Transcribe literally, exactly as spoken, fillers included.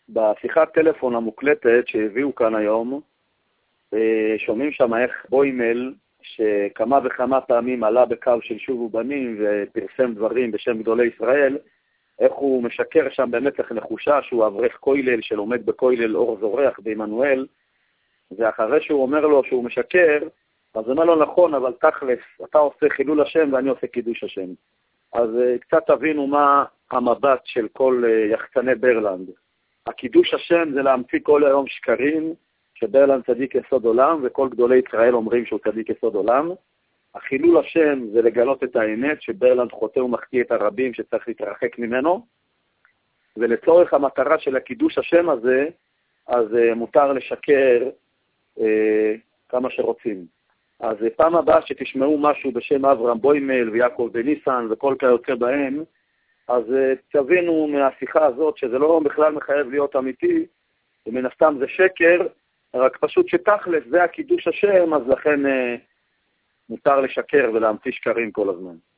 בשיחת טלפון המוקלטת שהביאו כאן היום, שומעים שם איך בוימל, שכמה וכמה פעמים עלה בקו של שוב ובנים ופרסם דברים בשם גדולי ישראל, איך הוא משקר שם במצח נחושה שהוא אברך כולל שלומד בכולל אור זורח בעמנואל, ואחרי שהוא אומר לו שהוא משקר, אז הוא אומר לו נכון, אבל תכלס, אתה עושה חילול השם ואני עושה קידוש השם. אז קצת תבינו מה המבט של כל יחצני ברלנד. הקידוש השם זה להמציא כל היום שקרים, שברלנד צדיק יסוד עולם, וכל גדולי ישראל אומרים שהוא צדיק יסוד עולם. החילול השם זה לגלות את האמת, שברלנד חוטא ומחטיא את הרבים שצריך להתרחק ממנו, ולצורך המטרה של הקידוש השם הזה, אז מותר לשקר אה, כמה שרוצים. אז פעם הבאה שתשמעו משהו בשם אברהם בוימל ויעקב בניסן וכל כיוצא בהם, אז תבינו מהשיחה הזאת שזה לא בכלל מחייב להיות אמיתי, ומן הסתם זה שקר, רק פשוט שתכלס זה הקידוש השם, אז לכן אה, מותר לשקר ולהמציא שקרים כל הזמן.